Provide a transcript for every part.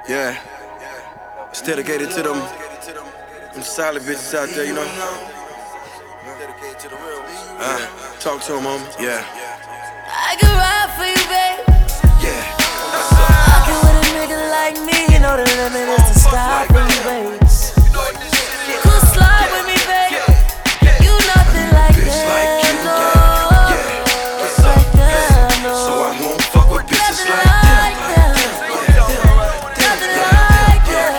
Yeah, it's dedicated to them solid bitches out there, you know. Talk to them, homie. Yeah. I can ride for you, babe. Yeah. Rockin' with a nigga like me, you know the limit is the sky for you, babe. Cool slide with me, babe. You nothing like that, no. Like that, no. So I won't fuck with bitches like that. Nothing like that.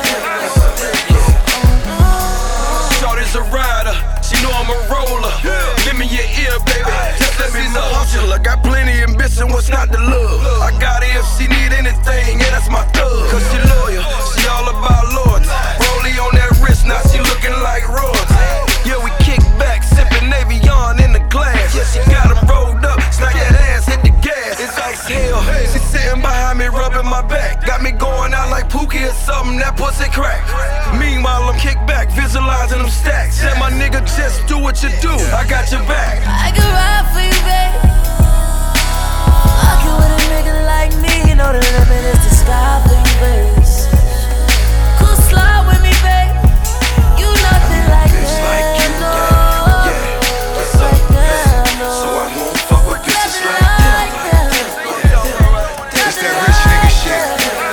Shorty's a rider, she know I'm a roller. Give me your ear, baby, just let me know. I got plenty ambition, what's not to love? I got it if she need anything, yeah, that's my thug. Cause she loyal, she all about loyalty. Rollie on that wrist, now she looking like royalty. Yeah, we kick back, sipping Navion in the glass. Yeah, she got them rolled up, snack that ass, hit the gas. It's ice hell, she sitting behind me, rubbing my back. Got me going out like Pookie or something, that pussy crack. Meanwhile, I'm kick back, visualizing them stacks. Said my nigga, just do what you do, I got your back. I can ride for you, babe. Rockin' with a nigga like me, you know the limit is the sky for you, babe. Cool slide with me, babe. You nothing like that, no. Like that, no. So I won't fuck with bitches Nothing like that. like that. It's that rich nigga shit.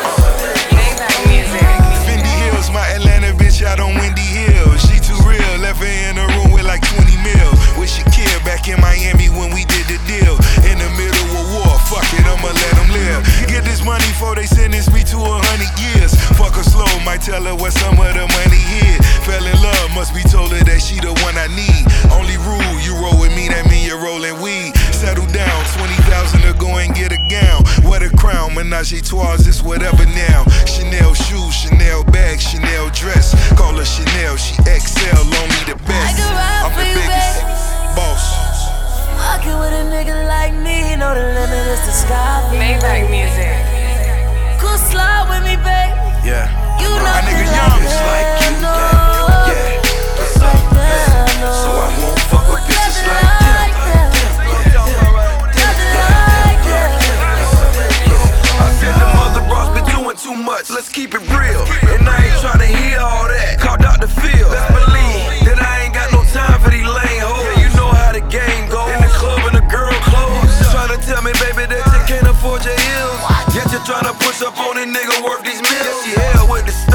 Fendi Hills, my Atlanta bitch out on Windy Hill. She too real, left her in a room with like 20 mil. With Shakir back in Miami when we did the deal. In the middle of war, fuck it, I'ma let them live. Get this money before they sentence me to 100 years. Fuck her slow, might tell her where some of the money hid. Fell in love, must be told her that she the one I need. Only rule, you roll with me, that mean you're rolling weed. Settle down, 20,000 to go and get a gown. Wear the crown, menage a trois, it's whatever now. Chanel shoes, Chanel bag, Chanel dress. Call her Chanel, she XL, only the best. I can ride I'm for the you, biggest babe. boss. Rockin' with a nigga like me, you know the limit is the sky for you, Maybach babe. music. Cool slide with me, babe. Yeah. You My nothing nigga like young. It's like you, that, no. yeah. Like that, no. So I won't fuck with bitches Nothing like that. like that. Nothing like that. I said the mother bros been doing too much, let's keep it real. And I ain't tryna hear all that, call Dr. Phil. Let's believe that I ain't got no time for these lame hoes. Yeah, you know how the game goes, in the club and the girl clothes. Tryna tell me, baby, that you can't afford your heels. Yet you're tryna push up on a nigga worth these meals. Yeah, she hell with the